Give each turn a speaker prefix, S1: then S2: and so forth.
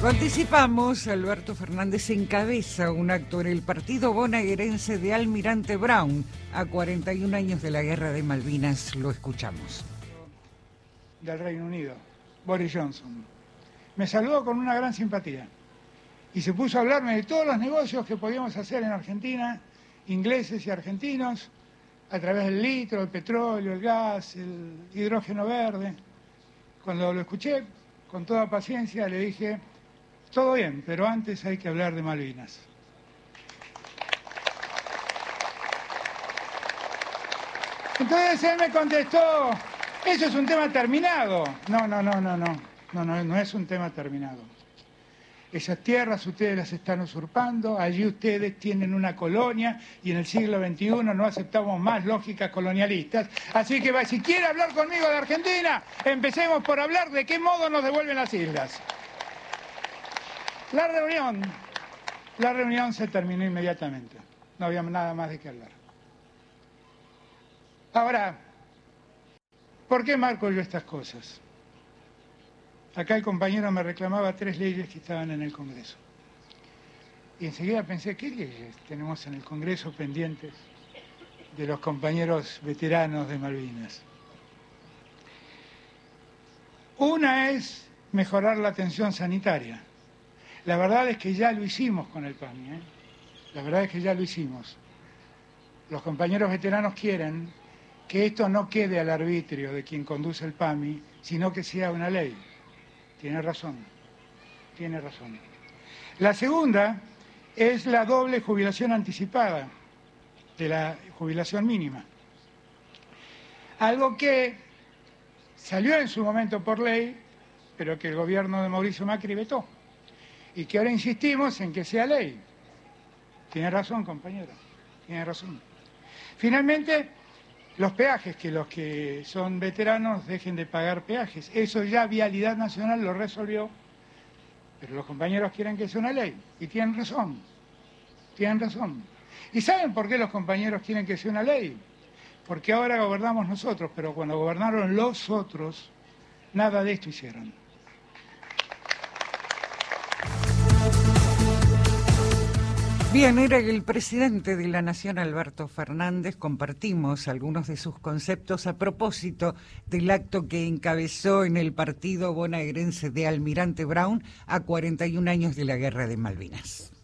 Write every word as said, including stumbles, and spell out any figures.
S1: Lo anticipamos, Alberto Fernández encabeza un acto en el partido bonaerense de Almirante Brown a cuarenta y un años de la Guerra de Malvinas. Lo escuchamos.
S2: Del Reino Unido, Boris Johnson, me saludó con una gran simpatía y se puso a hablarme de todos los negocios que podíamos hacer en Argentina, ingleses y argentinos, a través del litro, el petróleo, el gas, el hidrógeno verde. Cuando lo escuché, con toda paciencia, le dije: todo bien, pero antes hay que hablar de Malvinas. Entonces él me contestó: eso es un tema terminado. No, no, no, no, no, no, no, no es un tema terminado. Esas tierras ustedes las están usurpando, allí ustedes tienen una colonia y en el siglo veintiuno no aceptamos más lógicas colonialistas. Así que si quiere hablar conmigo de Argentina, empecemos por hablar de qué modo nos devuelven las islas. La reunión, la reunión se terminó inmediatamente. No había nada más de qué hablar. Ahora, ¿por qué marco yo estas cosas? Acá el compañero me reclamaba tres leyes que estaban en el Congreso. Y enseguida pensé: ¿qué leyes tenemos en el Congreso pendientes de los compañeros veteranos de Malvinas? Una es mejorar la atención sanitaria. La verdad es que ya lo hicimos con el PAMI, ¿eh? La verdad es que ya lo hicimos. Los compañeros veteranos quieren que esto no quede al arbitrio de quien conduce el PAMI, sino que sea una ley. Tiene razón, tiene razón. La segunda es la doble jubilación anticipada de la jubilación mínima. Algo que salió en su momento por ley, pero que el gobierno de Mauricio Macri vetó. Y que ahora insistimos en que sea ley. Tiene razón, compañero, tiene razón. Finalmente, los peajes, que los que son veteranos dejen de pagar peajes. Eso ya Vialidad Nacional lo resolvió, pero los compañeros quieren que sea una ley. Y tienen razón, tienen razón. ¿Y saben por qué los compañeros quieren que sea una ley? Porque ahora gobernamos nosotros, pero cuando gobernaron los otros, nada de esto hicieron.
S1: Bien, era el presidente de la Nación, Alberto Fernández. Compartimos algunos de sus conceptos a propósito del acto que encabezó en el partido bonaerense de Almirante Brown a cuarenta y un años de la Guerra de Malvinas.